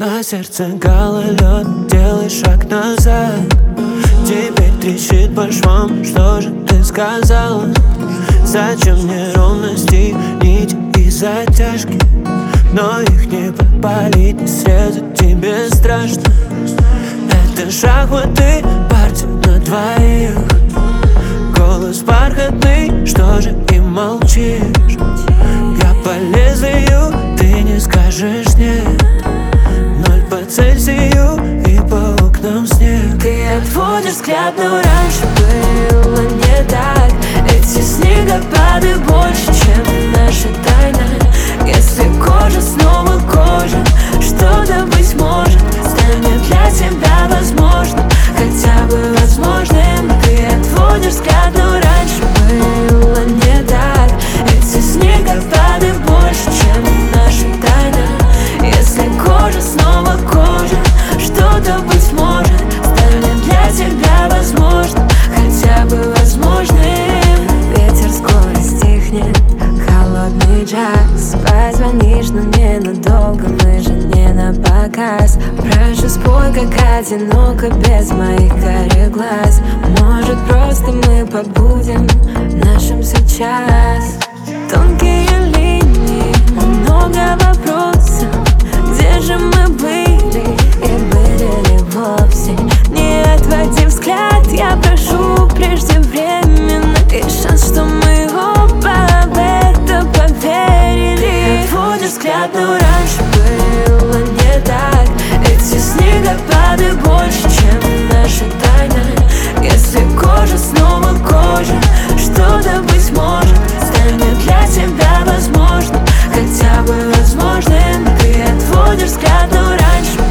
На сердце гололед, делай шаг назад. Теперь трещит по швам, что же ты сказала? Зачем мне ровности, нить и затяжки? Но их не подпалить, не срезать тебе страшно. Это шахматы, партия на двоих. Голос бархатный, что же и молчишь? Я по лезвию, ты не скажешь нет. 0 по Цельсию и по окнам снег. Ты отводишь взгляд, но раньше было не так. Эти снегопады больше, чем наша тайна. Если кожа снова кожа, что-то, быть может, станет для тебя возможно, хотя бы возможным. Ты отводишь взгляд, но раньше было не так. Эти снегопады больше, чем наша тайна. Если кожа снова кожа, что-то, быть может, станет для тебя возможно, хотя бы возможным. Ветер скоро стихнет, холодный час. Позвонишь, но ненадолго, мы же не на показ. Прошу, спой, как одиноко без моих карих глаз. Может, просто мы побудем нашим сейчас. Тонкие линии, много вопросов. Где же мы были и были ли вовсе? Не отводи взгляд, я прошу преждевременно. Есть шанс, что мы оба в это поверили. Ты отводишь взгляд, но раньше было не так. Эти снегопады больше, чем наша тайна. Если кожа снова кожа, что-то, быть может, станет для тебя возможно, хотя бы возможным. Ты отводишь взгляд, но раньше